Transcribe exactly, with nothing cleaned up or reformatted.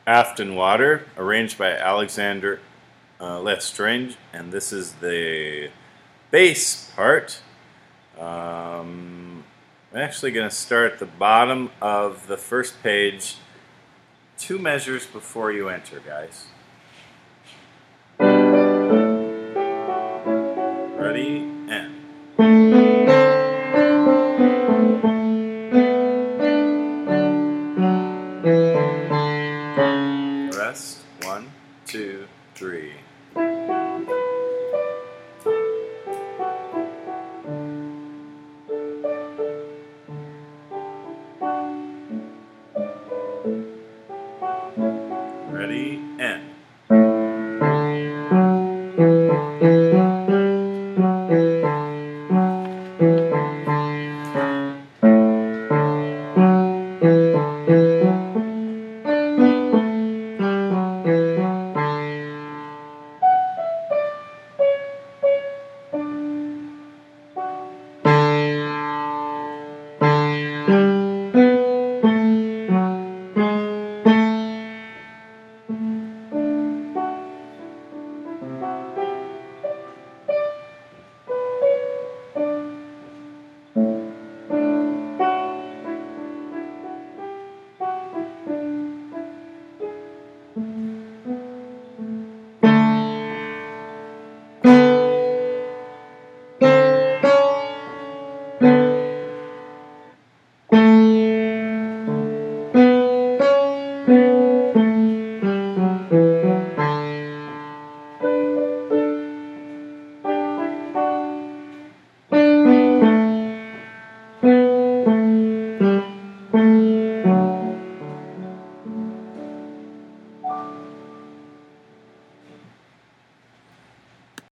Afton Water, arranged by Alexander uh, Lestrange, and this is the bass part. Um, I'm actually going to start at the bottom of the first page, two measures before you enter, guys. Ready, and rest, one, two, three. Ready, and